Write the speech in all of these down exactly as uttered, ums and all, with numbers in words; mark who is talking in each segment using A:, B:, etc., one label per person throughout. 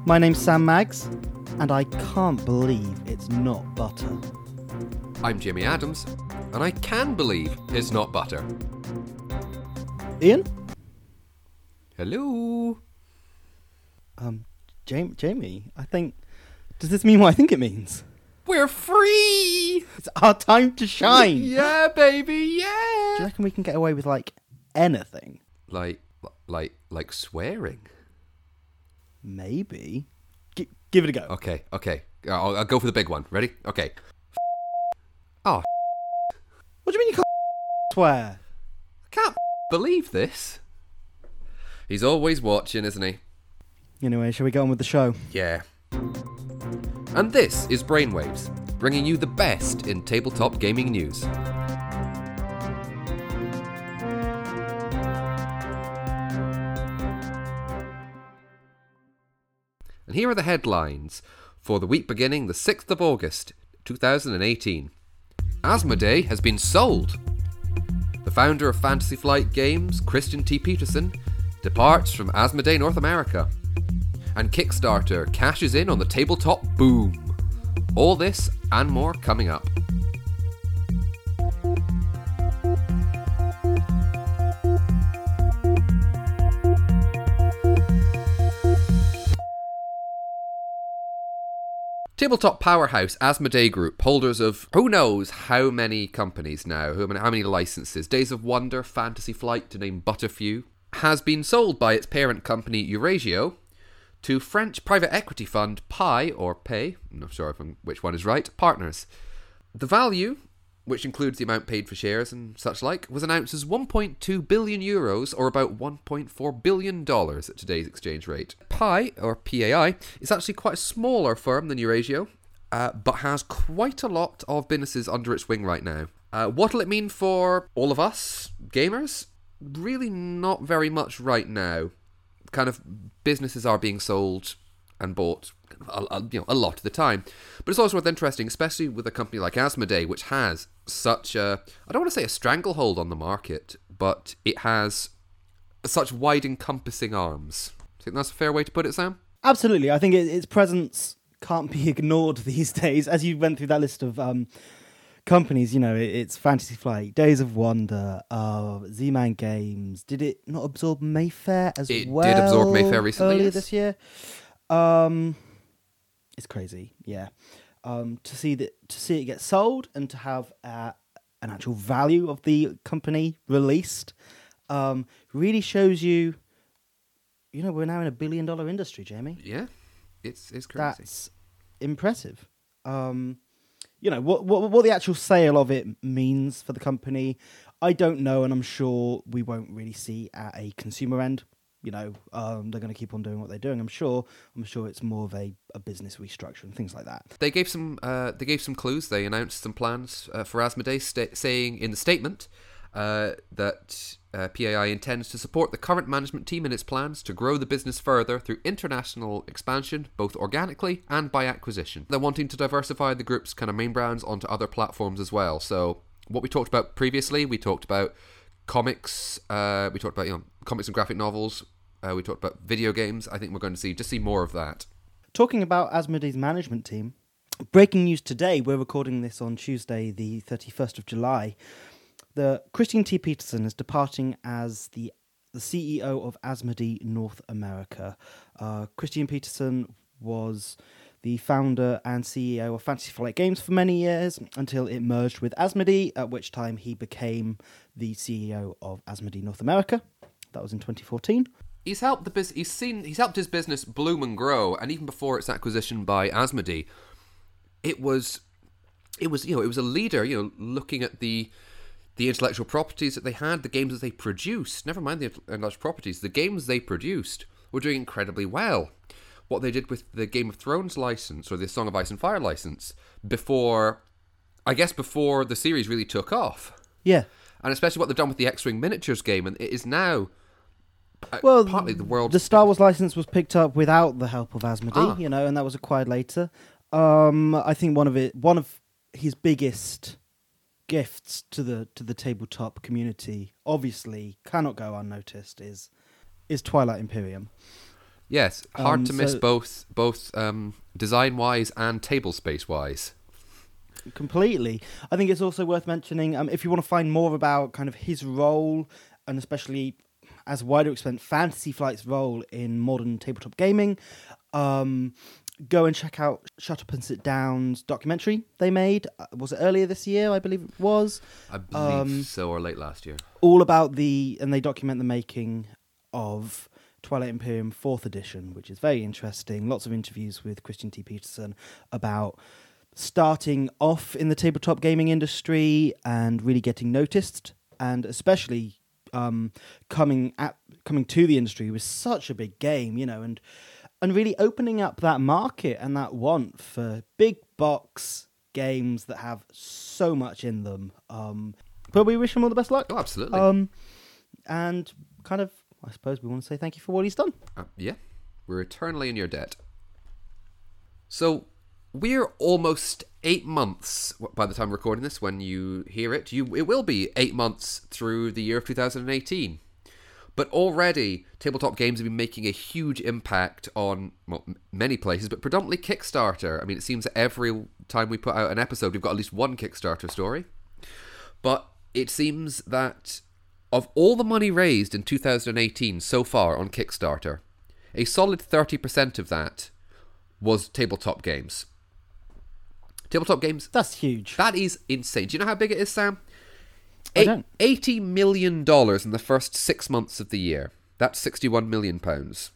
A: My name's Sam Maggs, and I can't believe it's not butter.
B: I'm Jimmy Adams, and I can believe it's not butter.
A: Ian?
B: Hello?
A: Um, Jamie, Jamie, I think... Does this mean what I think it means?
B: We're free!
A: It's our time to shine!
B: Yeah, baby, yeah!
A: Do you reckon we can get away with, like, anything?
B: Like, like, like swearing?
A: Maybe. G- give it a go.
B: Okay, okay. I'll, I'll go for the big one. Ready? Okay. Oh,
A: What do you mean you can't swear?
B: I can't believe this. He's always watching, isn't he?
A: Anyway, shall we get on with the show?
B: Yeah. And this is Brainwaves, bringing you the best in tabletop gaming news. And here are the headlines for the week beginning the sixth of August, two thousand eighteen. Asmodee has been sold. The founder of Fantasy Flight Games, Christian T. Peterson, departs from Asmodee North America. And Kickstarter cashes in on the tabletop boom. All this and more coming up. Tabletop powerhouse Asmodee Group, holders of who knows how many companies now, how many, how many licenses, Days of Wonder, Fantasy Flight, to name but a few, has been sold by its parent company Eurazeo to French private equity fund Pi, or Pay, I'm not sure if I'm, which one is right, partners. The value, which includes the amount paid for shares and such like, was announced as one point two billion euros, or about one point four billion dollars at today's exchange rate. Pi, or P A I, is actually quite a smaller firm than Eurazeo, uh, but has quite a lot of businesses under its wing right now. Uh, what'll it mean for all of us, gamers? Really not very much right now. Kind of businesses are being sold and bought a, a, you know, a lot of the time. But it's also worth interesting, especially with a company like Asmodee, which has such a, I don't want to say a stranglehold on the market, but it has such wide encompassing arms. Do you think that's a fair way to put it, Sam?
A: Absolutely. I think it, its presence can't be ignored these days. As you went through that list of um, companies, you know, it, it's Fantasy Flight, Days of Wonder, uh, Z-Man Games. Did it not absorb Mayfair as
B: it
A: well?
B: It did absorb Mayfair recently,
A: earlier
B: yes.
A: this year. Um, it's crazy, yeah. Um, to see that, to see it get sold and to have uh, an actual value of the company released, um, really shows you. You know, we're now in a billion dollar industry, Jamie.
B: Yeah, it's it's crazy.
A: That's impressive. Um, you know, what, what what the actual sale of it means for the company, I don't know, and I'm sure we won't really see at a consumer end. You know, um, they're going to keep on doing what they're doing. I'm sure. I'm sure it's more of a, a business restructure and things like that.
B: They gave some. Uh, they gave some clues. They announced some plans uh, for Asmodee, sta- saying in the statement uh, that uh, P A I intends to support the current management team in its plans to grow the business further through international expansion, both organically and by acquisition. They're wanting to diversify the group's kind of main brands onto other platforms as well. So what we talked about previously, we talked about comics. Uh, we talked about you know comics and graphic novels. Uh, we talked about video games. I think we're going to see just see more of that.
A: Talking about Asmodee's management team, breaking news today, we're recording this on Tuesday, the thirty-first of July. The Christian T. Peterson is departing as the the C E O of Asmodee North America. Uh, Christian Peterson was the founder and C E O of Fantasy Flight Games for many years until it merged with Asmodee, at which time he became the C E O of Asmodee North America. That was in twenty fourteen.
B: He's helped the bus- He's seen. He's helped his business bloom and grow, and even before its acquisition by Asmodee, it was, it was you know, it was a leader. You know, looking at the the intellectual properties that they had, the games that they produced. Never mind the intellectual properties, the games they produced were doing incredibly well. What they did with the Game of Thrones license or the Song of Ice and Fire license before, I guess, before the series really took off.
A: Yeah,
B: and especially what they've done with the X-Wing miniatures game, and it is now. Uh,
A: well,
B: partly the world.
A: The Star Wars license was picked up without the help of Asmodee,
B: Ah.
A: you know, and that was acquired later. Um, I think one of it, one of his biggest gifts to the to the tabletop community, obviously cannot go unnoticed, is is Twilight Imperium.
B: Yes, hard
A: Um,
B: to miss
A: so-
B: both both um, design wise and table space wise.
A: Completely. I think it's also worth mentioning, um, if you want to find more about kind of his role, and especially as a wider extent, Fantasy Flight's role in modern tabletop gaming, um, go and check out Shut Up and Sit Down's documentary they made. Uh, Was it earlier this year? I believe it was.
B: I believe
A: Um,
B: so, or late last year.
A: All about the, and they document the making of Twilight Imperium fourth edition, which is very interesting. Lots of interviews with Christian T. Peterson about starting off in the tabletop gaming industry and really getting noticed, and especially um, coming at coming to the industry with such a big game, you know, and and really opening up that market and that want for big box games that have so much in them. Um, but we wish him all the best luck.
B: Oh, absolutely.
A: Um, and kind of, I suppose we want to say thank you for what he's done.
B: Uh, yeah, we're eternally in your debt. So we're almost eight months by the time we're recording this. When you hear it, you it will be eight months through the year of two thousand eighteen. But already, tabletop games have been making a huge impact on, well, m- many places, but predominantly Kickstarter. I mean, it seems that every time we put out an episode, we've got at least one Kickstarter story. But it seems that of all the money raised in two thousand eighteen so far on Kickstarter, a solid thirty percent of that was tabletop games. Tabletop games,
A: That's huge.
B: that is insane. Do you know how big it is, Sam?
A: I
B: Eight,
A: don't.
B: eighty million dollars in the first six months of the year. That's sixty-one million pounds.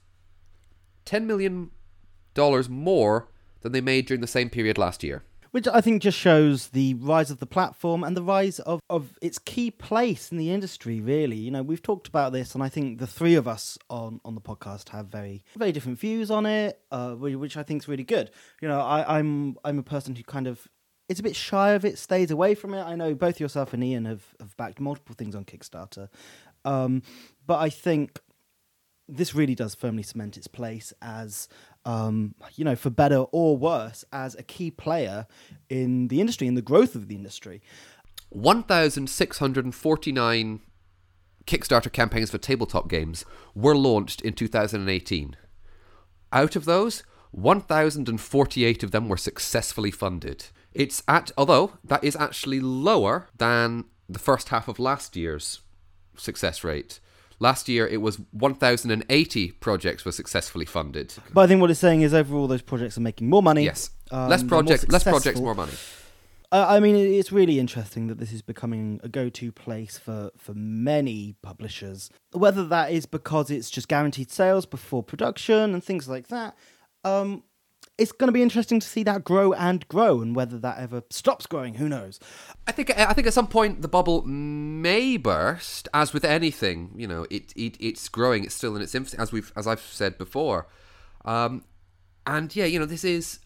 B: ten million dollars more than they made during the same period last year.
A: Which I think just shows the rise of the platform and the rise of, of its key place in the industry, really. You know, we've talked about this, and I think the three of us on, on the podcast have very very different views on it, uh, whi- which I think is really good. You know, I, I'm I'm a person who kind of is a bit shy of it, stays away from it. I know both yourself and Ian have, have backed multiple things on Kickstarter. Um, but I think this really does firmly cement its place as, um, you know, for better or worse, as a key player in the industry, in the growth of the industry.
B: one thousand six hundred forty-nine Kickstarter campaigns for tabletop games were launched in two thousand eighteen. Out of those, one thousand forty-eight of them were successfully funded. It's at, although that is actually lower than the first half of last year's success rate. Last year, it was one thousand eighty projects were successfully funded.
A: But I think what it's saying is overall those projects are making more money.
B: Yes,
A: um,
B: less
A: they're more
B: projects, less projects,
A: successful.
B: more money.
A: Uh, I mean, it- it's really interesting that this is becoming a go-to place for, for many publishers. Whether that is because it's just guaranteed sales before production and things like that, um, it's going to be interesting to see that grow and grow, and whether that ever stops growing, who knows?
B: I think I think at some point the bubble may burst. As with anything, you know, it, it it's growing. It's still in its infancy, as we've as I've said before. Um, and yeah, you know, this is.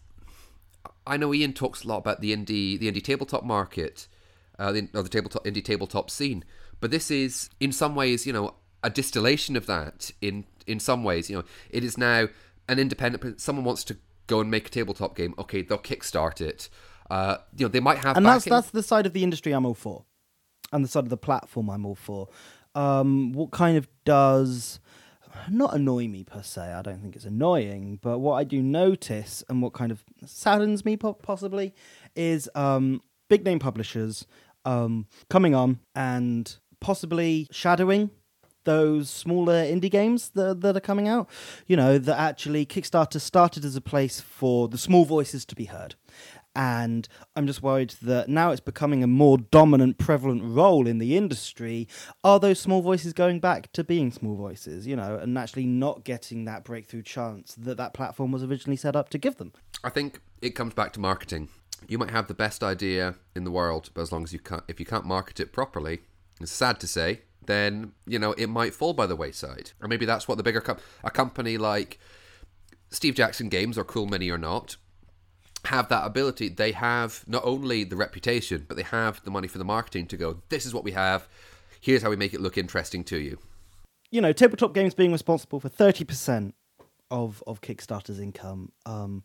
B: I know Ian talks a lot about the indie the indie tabletop market, uh, the, or the tabletop indie tabletop scene. But this is in some ways, you know, a distillation of that. In in some ways, you know, it is now an independent. Someone wants to go and make a tabletop game. Okay, they'll kickstart it. Uh, you know, they might have
A: And that's
B: backing.
A: that's the side of the industry I'm all for, and the side of the platform I'm all for. Um, what kind of does not annoy me per se? I don't think it's annoying, but what I do notice and what kind of saddens me po- possibly is um, big name publishers um, coming on and possibly shadowing those smaller indie games that, that are coming out. You know, that actually Kickstarter started as a place for the small voices to be heard. And I'm just worried that now it's becoming a more dominant, prevalent role in the industry. Are those small voices going back to being small voices, you know, and actually not getting that breakthrough chance that that platform was originally set up to give them?
B: I think it comes back to marketing. You might have the best idea in the world, but as long as you can't, if you can't market it properly, it's sad to say, then, you know, it might fall by the wayside. Or maybe that's what the bigger com- a company like Steve Jackson Games or Cool Mini or not have that ability. They have not only the reputation, but they have the money for the marketing to go, this is what we have, here's how we make it look interesting to you.
A: You know, tabletop games being responsible for thirty percent of, of Kickstarter's income um,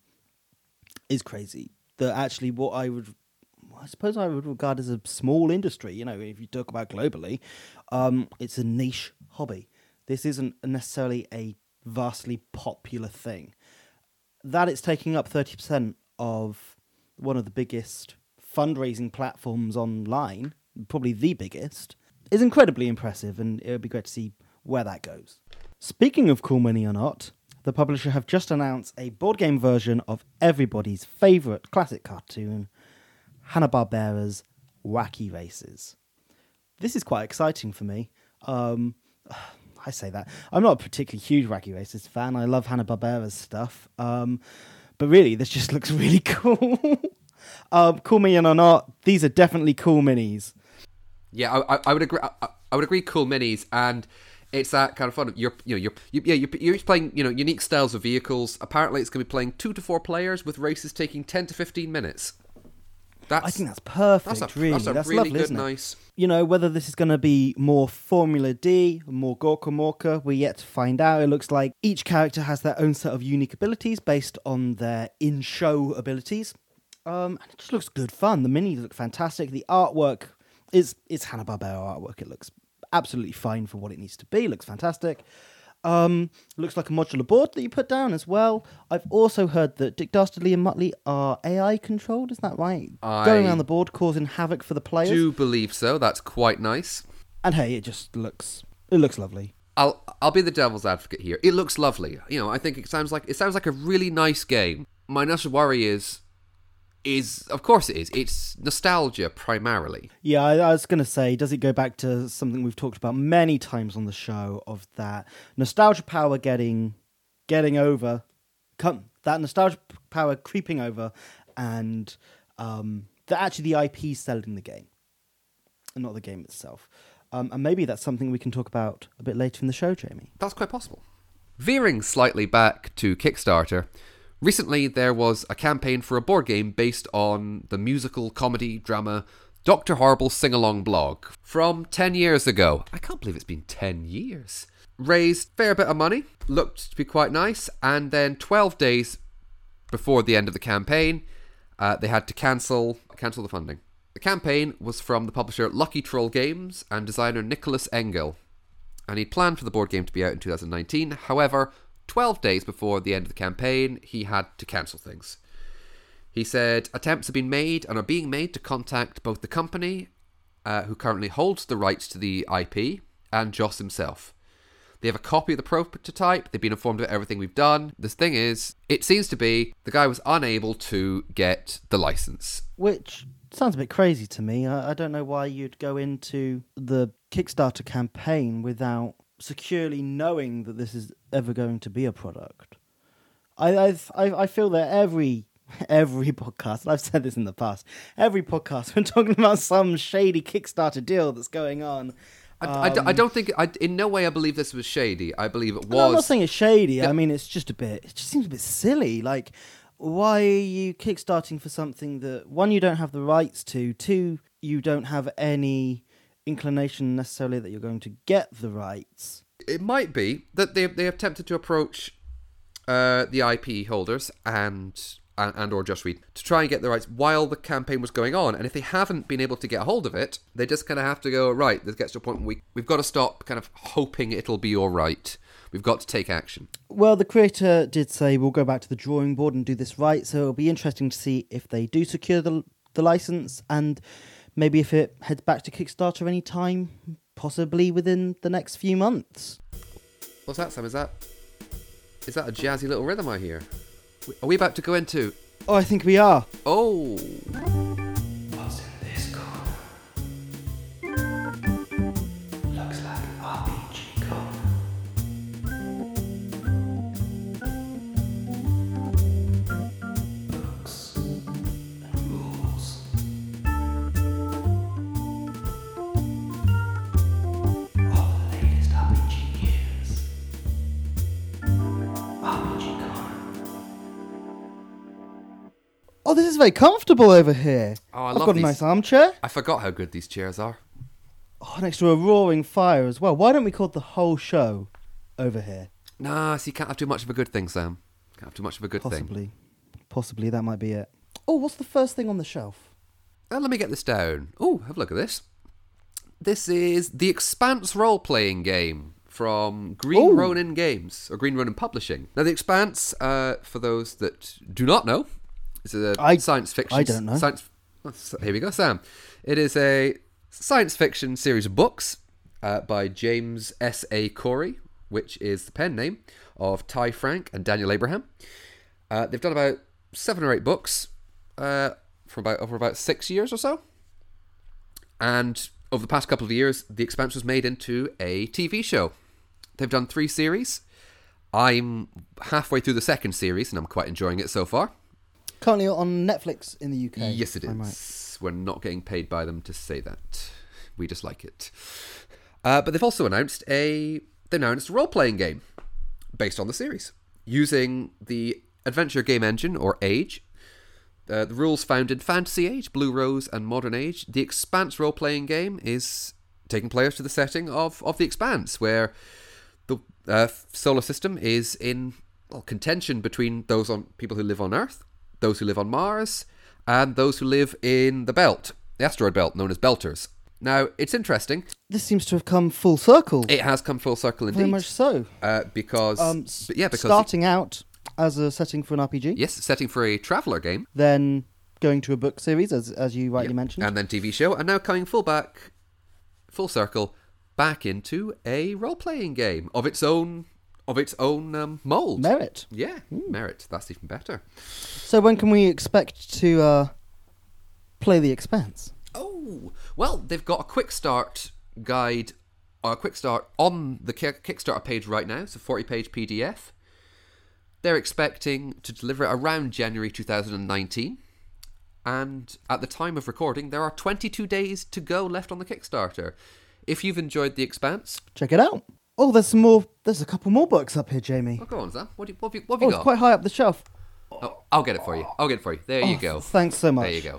A: is crazy. That actually what I would, I suppose I would regard as a small industry, you know, if you talk about globally, um, it's a niche hobby. This isn't necessarily a vastly popular thing. That it's taking up thirty percent of one of the biggest fundraising platforms online, probably the biggest, is incredibly impressive, and it would be great to see where that goes. Speaking of Cool Mini or Not, the publisher have just announced a board game version of everybody's favourite classic cartoon, Hanna-Barbera's Wacky Races. This is quite exciting for me. Um, I say that. I'm not a particularly huge Wacky Races fan. I love Hanna-Barbera's stuff. Um, but really, this just looks really cool. um, cool Mini or Not, these are definitely cool minis.
B: Yeah, I, I, I would agree. I, I would agree. Cool minis, and it's that kind of fun. You're, you know, you're, you, yeah, you're, you're playing, you know, unique styles of vehicles. Apparently, it's going to be playing two to four players with races taking ten to fifteen minutes. That's,
A: I think that's perfect.
B: That's a,
A: really,
B: that's a
A: that's
B: really
A: lovely,
B: good,
A: isn't it?
B: nice.
A: You know, whether this is going to be more Formula D, more Gorka Morka, we're yet to find out. It looks like each character has their own set of unique abilities based on their in-show abilities. Um, and it just looks good fun. The minis look fantastic. The artwork is it's Hanna-Barbera artwork. It looks absolutely fine for what it needs to be. It looks fantastic. Um, looks like a modular board that you put down as well. I've also heard that Dick Dastardly and Muttley are A I controlled. Is that right?
B: I
A: Going around the board causing havoc for the players.
B: I do believe so. That's quite nice.
A: And hey, it just looks it looks lovely.
B: I'll I'll be the devil's advocate here. It looks lovely. You know, I think it sounds like it sounds like a really nice game. My initial worry is is of course it is. It's nostalgia primarily.
A: Yeah, I, I was going to say, does it go back to something we've talked about many times on the show of that nostalgia power getting getting over, come that nostalgia power creeping over, and um, that actually the I P selling the game, and not the game itself. Um, and maybe that's something we can talk about a bit later in the show, Jamie.
B: That's quite possible. Veering slightly back to Kickstarter, recently there was a campaign for a board game based on the musical comedy drama Doctor Horrible's Sing-Along blog from ten years ago. I can't believe it's been ten years. Raised a fair bit of money, looked to be quite nice, and then twelve days before the end of the campaign, uh, they had to cancel cancel the funding. The campaign was from the publisher Lucky Troll Games and designer Nicholas Engel, and he planned for the board game to be out in two thousand nineteen. However, twelve days before the end of the campaign, he had to cancel things. He said attempts have been made and are being made to contact both the company, uh, who currently holds the rights to the I P, and Joss himself. They have a copy of the prototype. They've been informed of everything we've done. The thing is, it seems to be the guy was unable to get the license.
A: Which sounds a bit crazy to me. I, I don't know why you'd go into the Kickstarter campaign without securely knowing that this is ever going to be a product. I I've, I I feel that every every podcast, and I've said this in the past, every podcast we're talking about some shady Kickstarter deal that's going on.
B: I, I, I don't think, I, in no way I believe this was shady. I believe it was...
A: No, I'm not saying it's shady.
B: Yeah.
A: I mean, it's just a bit, it just seems a bit silly. Like, why are you kickstarting for something that, one, you don't have the rights to, two, you don't have any inclination necessarily that you're going to get the rights?
B: It might be that they they attempted to approach uh, the I P holders and... And, and or Just Read to try and get the rights while the campaign was going on, and if they haven't been able to get a hold of it, they just kind of have to go, right, this gets to a point where we, we've got to stop kind of hoping it'll be all right. We've got to take action.
A: Well, the creator did say we'll go back to the drawing board and do this right, so it'll be interesting to see if they do secure the the license, and maybe if it heads back to Kickstarter any time, possibly within the next few months.
B: What's that, Sam? Is that is that a jazzy little rhythm I hear? Are we about to go into...
A: Oh, I think we are.
B: Oh.
A: What's in this corner? Looks like R P G corner. Books and rules. All the latest R P G news. R P G corner. Oh, this is very comfortable over here.
B: Oh, I
A: I've
B: love
A: got
B: these.
A: a nice armchair.
B: I forgot how good these chairs are.
A: Oh, next to a roaring fire as well. Why don't we call the whole show over here?
B: Nah, so you can't have too much of a good thing, Sam. Can't have too much of a good
A: Possibly.
B: thing.
A: Possibly, that might be it. Oh, what's the first thing on the shelf?
B: Uh, let me get this down. Oh, have a look at this. This is The Expanse role-playing game from Green
A: Ooh.
B: Ronin Games, or Green Ronin Publishing. Now, The Expanse, uh, for those that do not know, is a
A: I-
B: science fiction...
A: I don't know.
B: Science, here we go, Sam. It is a science fiction series of books uh, by James S A. Corey, which is the pen name of Ty Frank and Daniel Abraham. Uh, they've done about seven or eight books uh, for about over about six years or so. And over the past couple of years, The Expanse was made into a T V show. They've done three series. I'm halfway through the second series, and I'm quite enjoying it so far.
A: Currently on Netflix in the U K.
B: Yes, it
A: if I'm right.
B: is. We're not getting paid by them to say that. We just like it. Uh, but they've also announced a they announced a role-playing game based on the series using the Adventure Game Engine, or Age. Uh, the rules found in Fantasy Age, Blue Rose, and Modern Age. The Expanse role-playing game is taking players to the setting of, of The Expanse, where the uh, solar system is in well, contention between those on people who live on Earth, those who live on Mars, and those who live in the belt, the asteroid belt, known as Belters. Now, it's interesting.
A: This seems to have come full circle.
B: It has come full circle indeed.
A: Very much so.
B: Uh, because,
A: Um, s-
B: but yeah, because
A: starting out as a setting for an R P G,
B: yes, setting for a traveller game,
A: then going to a book series, as as you rightly
B: Yep.
A: mentioned.
B: and then T V show, and now coming full back, full circle, back into a role-playing game of its own, of its own um, mold.
A: Merit.
B: Yeah, merit. That's even better.
A: So when can we expect to uh, play The Expanse?
B: Oh, well, they've got a quick start guide, or a quick start on the Ki- Kickstarter page right now. It's a forty-page P D F. They're expecting to deliver it around January two thousand nineteen. And at the time of recording, there are twenty-two days to go left on the Kickstarter. If you've enjoyed The Expanse,
A: Check it out. Oh, there's some more. There's a couple more books up here, Jamie.
B: oh, go on, Sam. What, do you, what have you, what have
A: Oh,
B: you
A: it's
B: got?
A: quite high up the shelf.
B: Oh, I'll get it for you. I'll get it for you. There you
A: Oh,
B: go.
A: Thanks so much.
B: There you go.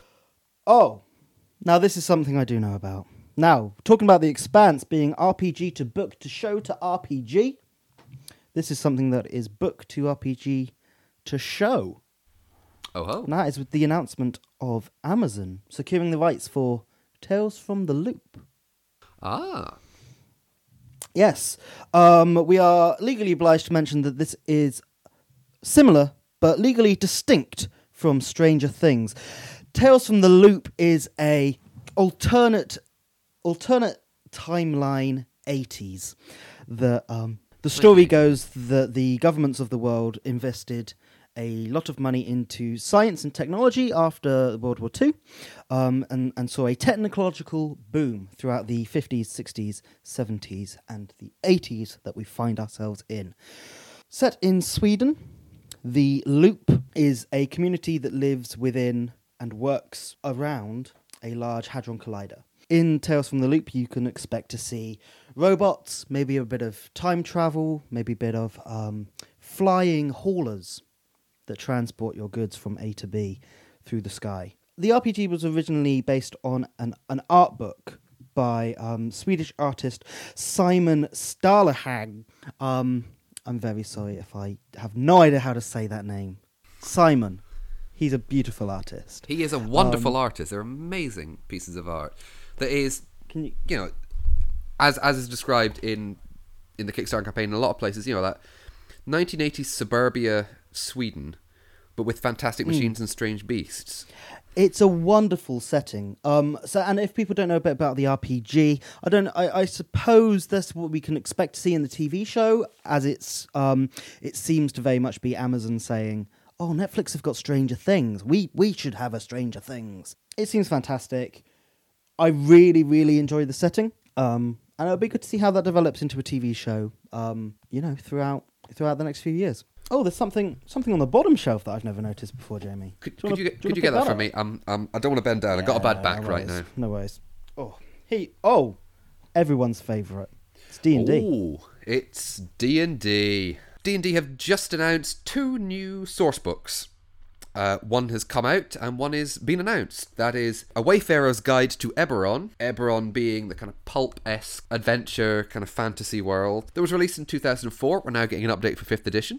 A: Oh, now this is something I do know about. Now, talking about The Expanse being R P G to book to show to R P G, this is something that is book to R P G to show.
B: Oh ho.
A: And that is with the announcement of Amazon securing the rights for Tales from the Loop.
B: Ah.
A: Yes, um, we are legally obliged to mention that this is similar but legally distinct from Stranger Things. Tales from the Loop is a alternate alternate timeline eighties. The um, the story goes that the governments of the world invested a lot of money into science and technology after World War Two, um, and, and saw a technological boom throughout the fifties, sixties, seventies, and the eighties that we find ourselves in. Set in Sweden, the Loop is a community that lives within and works around a large Hadron Collider. In Tales from the Loop, you can expect to see robots, maybe a bit of time travel, maybe a bit of um, flying haulers that transport your goods from A to B through the sky. The R P G was originally based on an, an art book by um, Swedish artist Simon Starlehag. Um, I'm very sorry if I have no idea how to say that name. Simon. He's a beautiful artist.
B: He is a wonderful
A: Um,
B: artist. They're amazing pieces of art. That is,
A: Can you...
B: you know, as as is described in in the Kickstarter campaign in a lot of places, you know, that nineteen eighties suburbia Sweden, but with fantastic machines and strange beasts.
A: It's a wonderful setting. Um, so, and if people don't know a bit about the R P G, I don't. I, I suppose that's what we can expect to see in the T V show, as it's. Um, it seems to very much be Amazon saying, "Oh, Netflix have got Stranger Things. We we should have a Stranger Things." It seems fantastic. I really really enjoy the setting. Um, and it'll be good to see how that develops into a T V show. Um, you know, throughout throughout the next few years. Oh, there's something something on the bottom shelf that I've never noticed before, Jamie.
B: Could,
A: Do you
B: could
A: wanna-
B: you,
A: do
B: get-
A: you
B: could
A: wanna
B: you get
A: pick
B: that
A: that
B: for
A: up?
B: me? Um, um, I don't want to bend down. I've got a bad
A: Yeah,
B: back
A: no
B: right
A: worries,
B: now.
A: No worries. Oh, he. Oh, everyone's favourite. It's D and D.
B: Oh, it's D and D. D and D have just announced two new source books. Uh, one has come out and one is been announced. That is A Wayfarer's Guide to Eberron. Eberron being the kind of pulp-esque adventure kind of fantasy world that was released in two thousand four. We're now getting an update for fifth edition.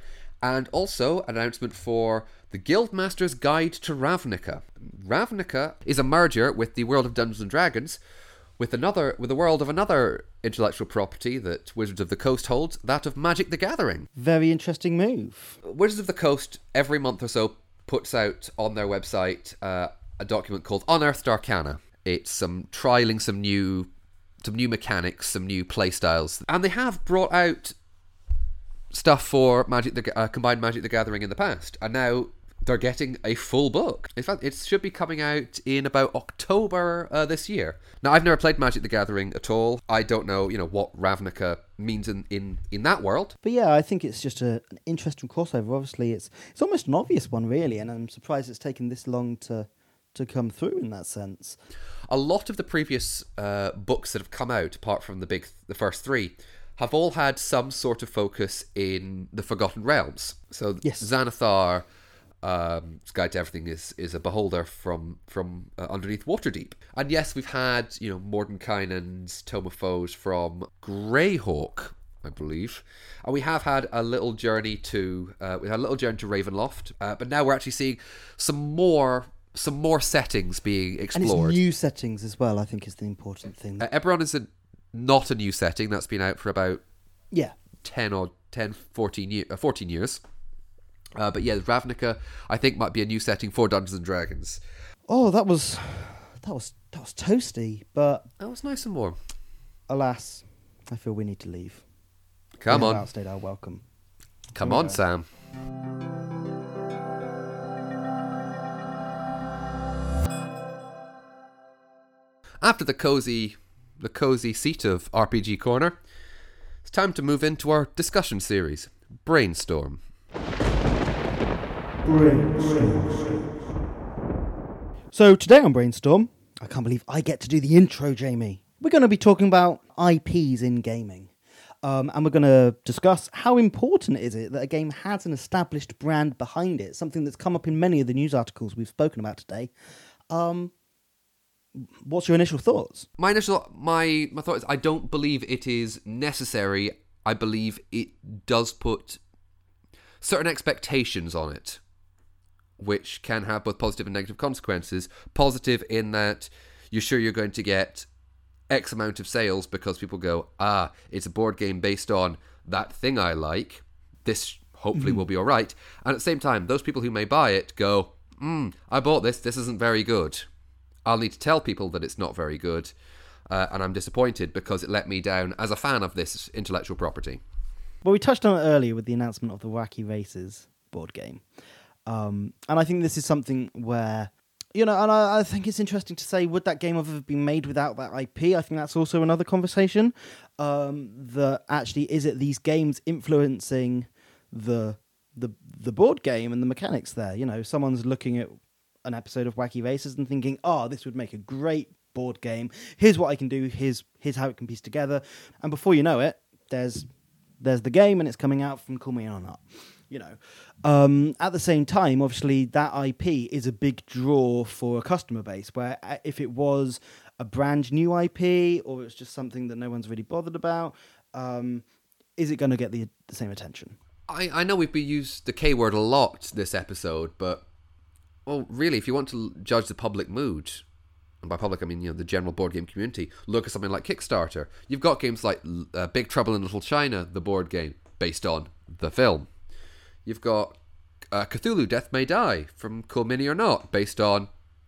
B: And also an announcement for The Guildmaster's Guide to Ravnica. Ravnica is a merger with the world of Dungeons and Dragons, with another with the world of another intellectual property that Wizards of the Coast holds, that of Magic the Gathering.
A: Very interesting move.
B: Wizards of the Coast every month or so puts out on their website uh, a document called Unearthed Arcana. It's some trialing some new some new mechanics, some new playstyles, and they have brought out stuff for Magic the uh, combined Magic the Gathering in the past, and now they're getting a full book. In fact, it should be coming out in about October uh, this year. Now, I've never played Magic the Gathering at all. I don't know, you know, what Ravnica means in, in, in that world.
A: But yeah, I think it's just a, an interesting crossover. Obviously, it's it's almost an obvious one, really, and I'm surprised it's taken this long to to come through in that sense.
B: A lot of the previous uh, books that have come out, apart from the big, the first three, have all had some sort of focus in the Forgotten Realms. So
A: yes.
B: Xanathar, Um, Guide to Everything is is a beholder from from uh, underneath Waterdeep, and yes, we've had you know Mordenkainen's Tome of Foes from Greyhawk, I believe, and we have had a little journey to uh, we had a little journey to Ravenloft, uh, but now we're actually seeing some more some more settings being explored.
A: And it's new settings as well. I think is the important thing.
B: Uh, Eberron is a, not a new setting. That's been out for about
A: yeah
B: ten or ten, fourteen, year, uh, fourteen years. Uh, but yeah, Ravnica, I think, might be a new setting for Dungeons and Dragons.
A: Oh, that was that was that was toasty, but
B: That was nice and warm.
A: alas, I feel we need to leave.
B: Come
A: we
B: on,
A: have outstayed our welcome.
B: come
A: Here we
B: on,
A: go.
B: Sam. After the cozy, the cozy seat of R P G Corner, it's time to move into our discussion series, Brainstorm.
A: So today on Brainstorm, I can't believe I get to do the intro, Jamie. We're going to be talking about I Ps in gaming. Um, and we're going to discuss how important is it that a game has an established brand behind it, something that's come up in many of the news articles we've spoken about today. Um, what's your initial thoughts?
B: My initial, my, my thought is I don't believe it is necessary. I believe it does put certain expectations on it, which can have both positive and negative consequences. Positive in that you're sure you're going to get X amount of sales because people go, ah, it's a board game based on that thing I like. This hopefully mm-hmm. will be all right. And at the same time, those people who may buy it go, hmm, I bought this. This isn't very good. I'll need to tell people that it's not very good. Uh, and I'm disappointed because it let me down as a fan of this intellectual property.
A: Well, we touched on it earlier with the announcement of the Wacky Races board game. Um, and I think this is something where, you know, and I, I think it's interesting to say, would that game have been made without that I P? I think that's also another conversation. Um, that actually, is it these games influencing the the the board game and the mechanics there? You know, someone's looking at an episode of Wacky Races and thinking, oh, this would make a great board game. Here's what I can do. Here's here's how it can piece together. And before you know it, there's there's the game and it's coming out from Call Me or Not. You know, um, at the same time, obviously, that I P is a big draw for a customer base, where if it was a brand new I P or it's just something that no one's really bothered about, um, is it going to get the, the same attention?
B: I, I know we've been used the K word a lot this episode, but, well, really, if you want to judge the public mood, and by public I mean, you know, the general board game community, look at something like Kickstarter. You've got games like uh, Big Trouble in Little China, the board game, based on the film. You've got uh, Cthulhu Death May Die from Cool Mini or Not, based on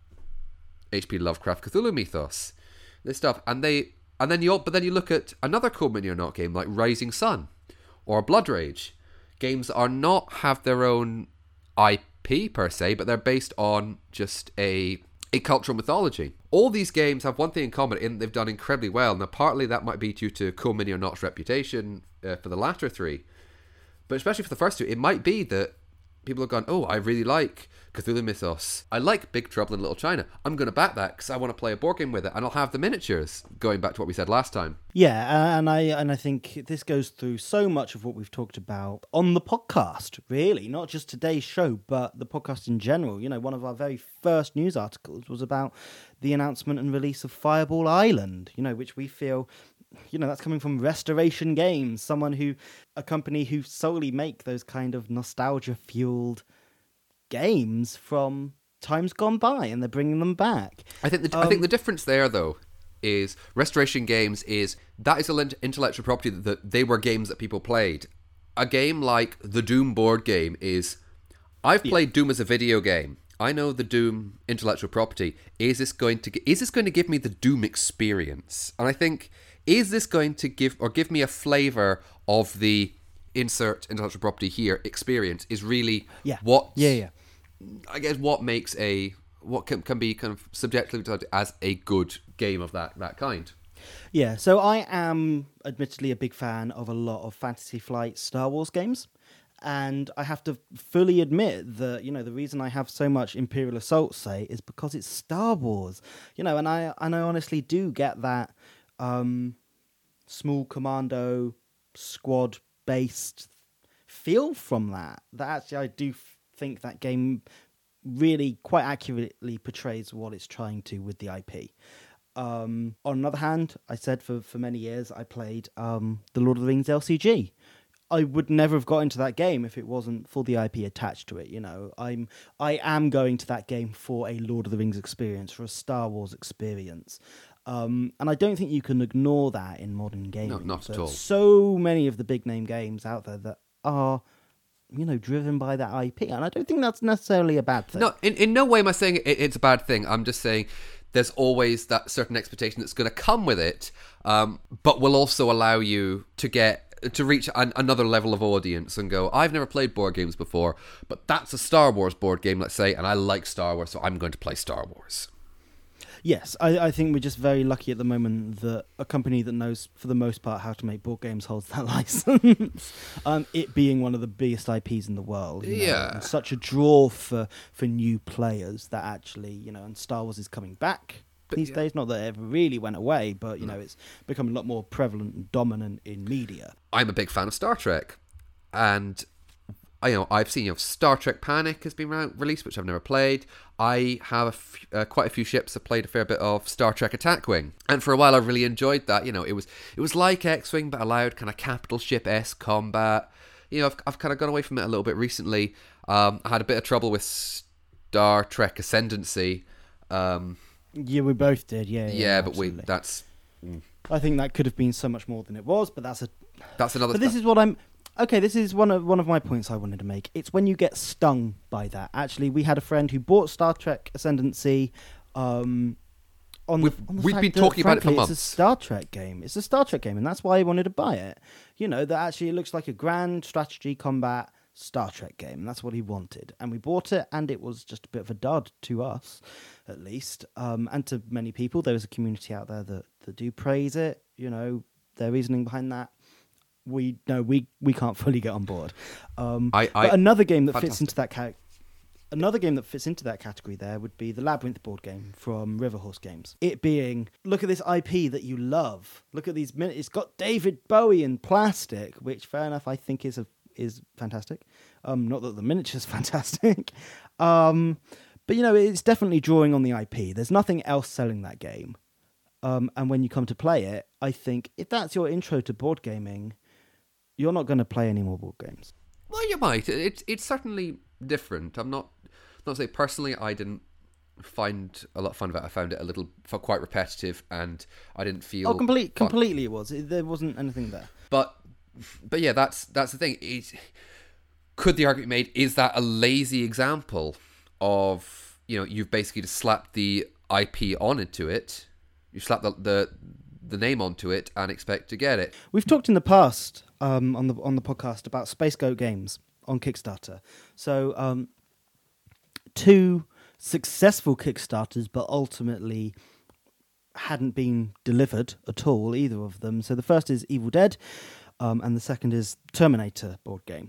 B: H P Lovecraft Cthulhu mythos. This stuff, and they, and then you, but then you look at another Cool Mini or Not game like Rising Sun or Blood Rage. Games are not have their own I P per se, but they're based on just a a cultural mythology. All these games have one thing in common, in they've done incredibly well. Now, partly that might be due to Cool Mini or Not's reputation uh, for the latter three. But especially for the first two, it might be that people have gone, oh, I really like Cthulhu Mythos. I like Big Trouble in Little China. I'm going to back that because I want to play a board game with it, and I'll have the miniatures, going back to what we said last time.
A: Yeah, and I and I think this goes through so much of what we've talked about on the podcast, really. Not just today's show, but the podcast in general. You know, one of our very first news articles was about the announcement and release of Fireball Island, you know, which we feel... You know, that's coming from Restoration Games, someone who, a company who solely make those kind of nostalgia-fueled games from times gone by, and they're bringing them back.
B: I think the,
A: Um,
B: I think the difference there, though, is Restoration Games is that is an intellectual property that, that they were games that people played. A game like the Doom board game is, I've played yeah. Doom as a video game. I know the Doom intellectual property. Is this going to is this going to give me the Doom experience? And I think, is this going to give or give me a flavor of the insert intellectual property here experience? Is really
A: yeah.
B: what
A: yeah yeah
B: I guess what makes a what can can be kind of subjectively described as a good game of that that kind.
A: Yeah, so I am admittedly a big fan of a lot of Fantasy Flight Star Wars games. And I have to fully admit that, you know, the reason I have so much Imperial Assault, say, is because it's Star Wars. You know, and I and I honestly do get that um, small commando squad-based feel from that. That actually I do f- think that game really quite accurately portrays what it's trying to with the I P. Um, on the other hand, I said for, for many years I played um, the Lord of the Rings L C G. I would never have got into that game if it wasn't for the I P attached to it. You know, I'm I am going to that game for a Lord of the Rings experience, for a Star Wars experience, um, and I don't think you can ignore that in modern gaming.
B: No, not at all.
A: So many of the big name games out there that are, you know, driven by that I P, and I don't think that's necessarily a bad thing.
B: No, in in no way am I saying it, it's a bad thing. I'm just saying there's always that certain expectation that's going to come with it, um, but will also allow you to get. to reach an, another level of audience and go, I've never played board games before, but that's a Star Wars board game, let's say, and I like Star Wars, so I'm going to play Star Wars.
A: Yes, I, I think we're just very lucky at the moment that a company that knows, for the most part, how to make board games holds that license. um, it being one of the biggest I Ps in the world. You know,
B: yeah.
A: and such a draw for, for new players that actually, you know, and Star Wars is coming back. These yeah. days, not that it ever really went away, but you know, it's become a lot more prevalent and dominant in media.
B: I'm a big fan of Star Trek, and I you know I've seen you know Star Trek Panic has been re- released, which I've never played. I have a f- uh, quite a few ships. I've played a fair bit of Star Trek Attack Wing, and for a while I really enjoyed that. You know, it was it was like X-Wing, but allowed kind of capital ship-esque combat. You know, I've I've kind of gone away from it a little bit recently. Um, I had a bit of trouble with Star Trek Ascendancy. Um,
A: Yeah, we both did. Yeah, yeah,
B: yeah but
A: absolutely.
B: we that's.
A: Mm. I think that could have been so much more than it was, but that's a.
B: That's another.
A: But this is what I'm. Okay, this is one of one of my points I wanted to make. It's when you get stung by that. Actually, we had a friend who bought Star Trek Ascendancy. Um, on
B: we've
A: the, on the
B: we've
A: fact
B: been
A: that,
B: talking
A: frankly,
B: about it for months.
A: It's a Star Trek game. It's a Star Trek game, and that's why I wanted to buy it. You know that actually it looks like a grand strategy combat Star Trek game, and that's what he wanted. And we bought it, and it was just a bit of a dud to us, at least, um, and to many people. There is a community out there that, that do praise it. You know, their reasoning behind that. We no, we we can't fully get on board. Um,
B: I, I,
A: but another game that
B: fantastic.
A: fits into that ca- another game that fits into that category there would be the Labyrinth board game from Riverhorse Games. It being, look at this I P that you love. Look at these minutes. It's got David Bowie in plastic, which fair enough, I think is a is fantastic. Um, not that the miniature's fantastic. um, but, you know, it's definitely drawing on the I P. There's nothing else selling that game. Um, and when you come to play it, I think if that's your intro to board gaming, you're not going to play any more board games.
B: Well, you might. It's it's certainly different. I'm not not saying personally I didn't find a lot of fun of it. I found it a little felt quite repetitive, and I didn't feel.
A: Oh, complete, completely it was. It, there wasn't anything there.
B: But but yeah, that's that's the thing. It, could the argument be made, is that a lazy example of, you know, you've basically just slapped the I P onto it, you slap the, the the name onto it and expect to get it.
A: We've talked in the past um, on the on the podcast about Space Goat Games on Kickstarter. So um, two successful Kickstarters, but ultimately hadn't been delivered at all, either of them. So the first is Evil Dead, um, and the second is Terminator board game.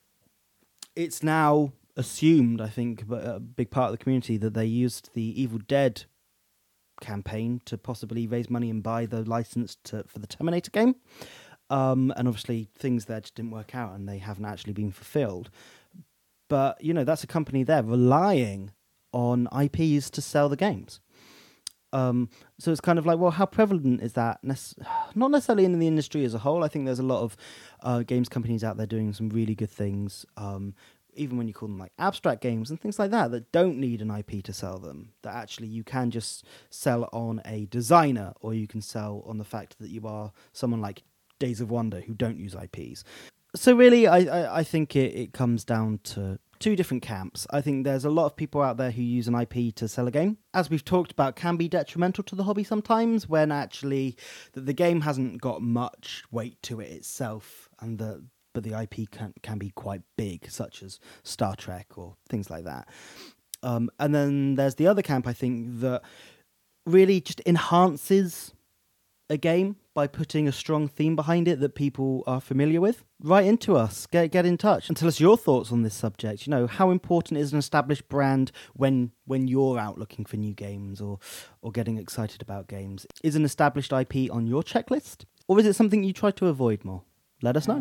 A: It's now assumed, I think, but a big part of the community, that they used the Evil Dead campaign to possibly raise money and buy the license to, for the Terminator game. Um, and obviously things there just didn't work out and they haven't actually been fulfilled. But, you know, that's a company there relying on I Ps to sell the games. Um, so it's kind of like, well, how prevalent is that? Nece- Not necessarily in the industry as a whole. I think there's a lot of uh, games companies out there doing some really good things. Um, even when you call them like abstract games and things like that, that don't need an I P to sell them, that actually you can just sell on a designer, or you can sell on the fact that you are someone like Days of Wonder who don't use I Ps. So really, I, I, I think it, it comes down to two different camps. I think there's a lot of people out there who use an I P to sell a game, as we've talked about, can be detrimental to the hobby sometimes, when actually the, the game hasn't got much weight to it itself, and the but the I P can can be quite big, such as Star Trek or things like that. Um, and then there's the other camp, I think, that really just enhances a game by putting a strong theme behind it that people are familiar with. Write into us, get get in touch, and tell us your thoughts on this subject. You know, how important is an established brand when when you're out looking for new games or or getting excited about games? Is an established I P on your checklist, or is it something you try to avoid more? Let us know.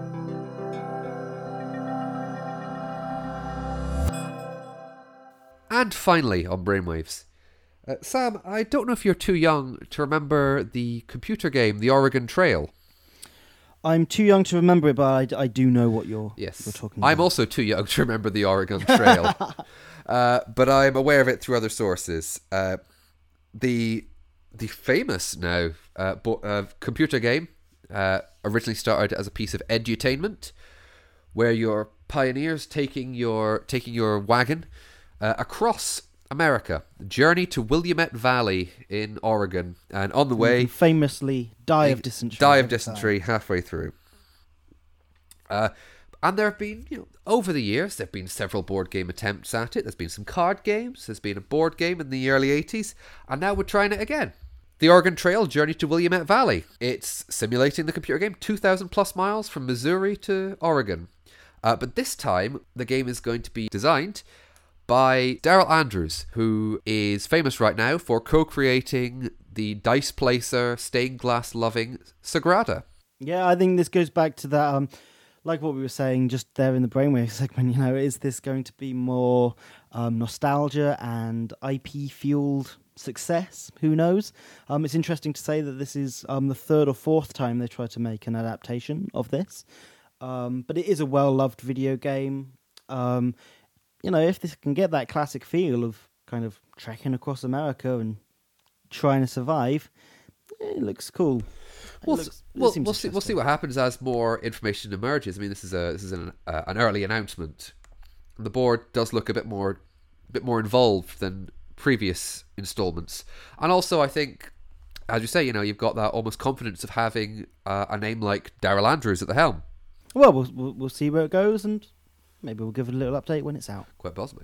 B: And finally, on Brainwaves, uh, Sam, I don't know if you're too young to remember the computer game, The Oregon Trail.
A: I'm too young to remember it, but I, I do know what you're,
B: yes.
A: you're talking about.
B: I'm also too young to remember the Oregon Trail, uh, but I'm aware of it through other sources. Uh, the the famous now uh, bo- uh, computer game uh, originally started as a piece of edutainment, where you're pioneers taking your taking your wagon uh, across America, journey to Willamette Valley in Oregon, and on the way,
A: famously die of dysentery.
B: Die of dysentery halfway through. Uh, and there have been, you know, over the years, there have been several board game attempts at it. There's been some card games. There's been a board game in the early eighties, and now we're trying it again. The Oregon Trail, Journey to Willamette Valley. It's simulating the computer game, two thousand plus miles from Missouri to Oregon. Uh, but this time, the game is going to be designed by Daryl Andrews, who is famous right now for co-creating the dice placer, stained glass loving Sagrada.
A: Yeah, I think this goes back to that, um, like what we were saying just there in the Brainwave segment, you know, is this going to be more um, nostalgia and I P-fueled success? Who knows? Um, it's interesting to say that this is um, the third or fourth time they try to make an adaptation of this. Um, but it is a well-loved video game. Um You know, if this can get that classic feel of kind of trekking across America and trying to survive, it looks cool. It
B: We'll,
A: looks,
B: we'll, we'll see. We'll see what happens as more information emerges. I mean, this is a this is an uh, an early announcement. The board does look a bit more, bit more involved than previous installments, and also I think, as you say, you know, you've got that almost confidence of having uh, a name like Daryl Andrews at the helm.
A: Well, we'll we'll, we'll see where it goes, and maybe we'll give it a little update when it's out.
B: Quite possibly.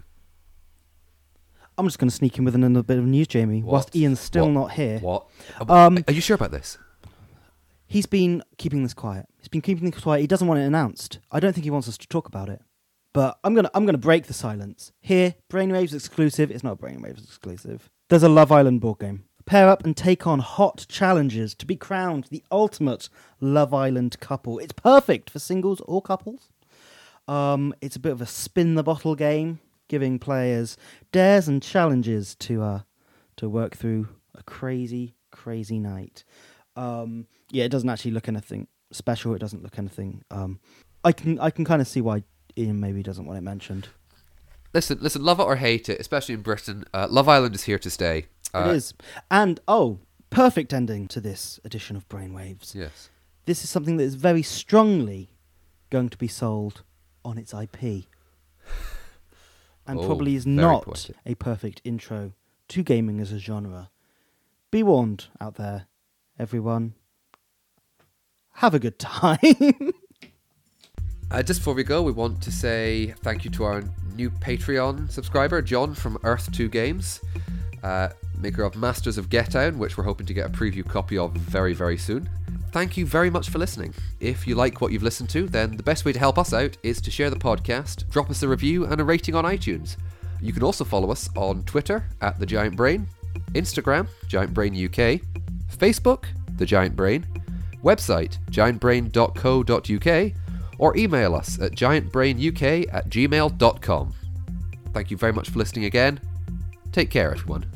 A: I'm just going to sneak in with another bit of news, Jamie,
B: What?
A: whilst Ian's still
B: What?
A: not here.
B: What?
A: Um,
B: Are you sure about this?
A: He's been keeping this quiet. He's been keeping this quiet. He doesn't want it announced. I don't think he wants us to talk about it. But I'm gonna I'm gonna break the silence. Here, Brainwaves exclusive. It's not a Brainwaves exclusive. There's a Love Island board game. Pair up and take on hot challenges to be crowned the ultimate Love Island couple. It's perfect for singles or couples. Um, it's a bit of a spin the bottle game, giving players dares and challenges to uh to work through a crazy, crazy night. Um, yeah, it doesn't actually look anything special. It doesn't look anything. Um, I can I can kind of see why Ian maybe doesn't want it mentioned.
B: Listen, listen, love it or hate it, especially in Britain, uh, Love Island is here to stay. Uh,
A: It is, and oh, perfect ending to this edition of Brainwaves.
B: Yes.
A: This is something that is very strongly going to be sold on its I P, and
B: Oh,
A: probably is
B: very
A: not
B: poetic.
A: a perfect intro to gaming as a genre. Be warned out there, everyone. Have a good time.
B: Uh, just before we go, we want to say thank you to our new Patreon subscriber, John from Earth two Games, uh, maker of Masters of Get Down, which we're hoping to get a preview copy of very, very soon. Thank you very much for listening. If you like what you've listened to, then the best way to help us out is to share the podcast, drop us a review and a rating on iTunes. You can also follow us on Twitter at The Giant Brain, Instagram, Giant Brain U K, Facebook, The Giant Brain, website, giant brain dot co dot uk, or email us at giant brain u k at gmail dot com. Thank you very much for listening again. Take care, everyone.